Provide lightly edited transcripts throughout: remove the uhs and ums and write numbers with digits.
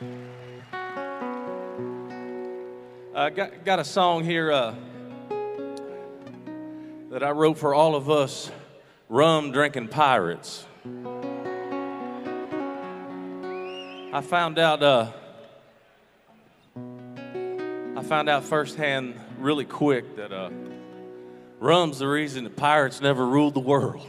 I got a song here that I wrote for all of us rum-drinking pirates. I found out firsthand really quick that rum's the reason that pirates never ruled the world.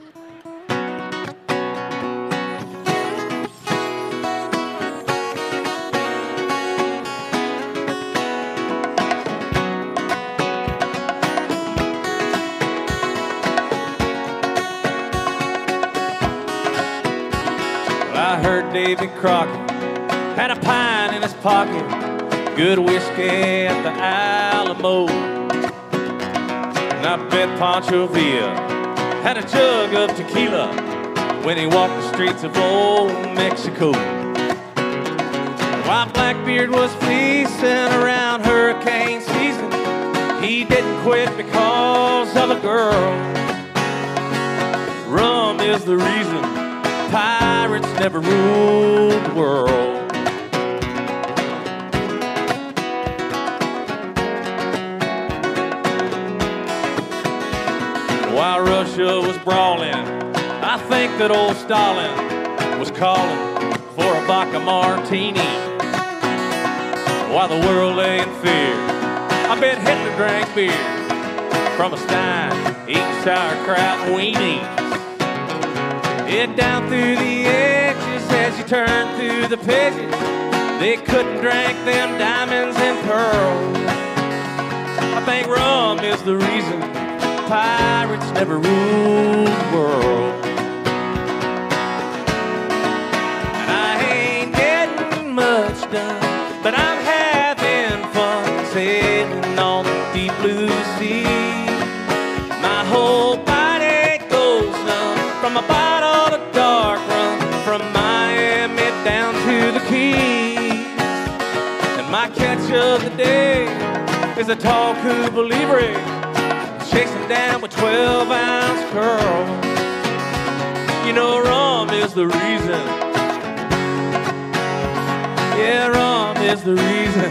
I heard Davy Crockett had a pine in his pocket, good whiskey at the Alamo. And I bet Pancho Villa had a jug of tequila when he walked the streets of old Mexico. While Blackbeard was fleecing around hurricane season, he didn't quit because of a girl. Rum is the reason pirates never ruled the world. While Russia was brawling, I think that old Stalin was calling for a vodka martini. While the world lay in fear, I bet Hitler drank beer from a stein, eating sauerkraut weenies. It down through the edges as you turn through the pages. They couldn't drink them diamonds and pearls. I think rum is the reason pirates never ruled the world. And I ain't getting much done, but I'm having fun sailing on the deep blue sea. My whole body goes numb from a bottle of dark rum, from Miami down to the Keys. And my catch of the day is a tall Cuba Libre, chasing down with 12-ounce curl. You know rum is the reason. Yeah, rum is the reason.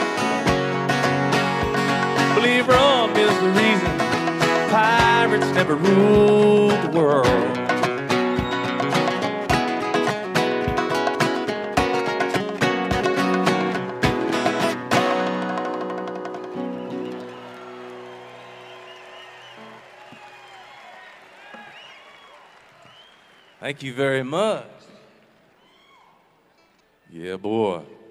Believe rum is the reason pirates never ruled the world. Thank you very much. Yeah, boy.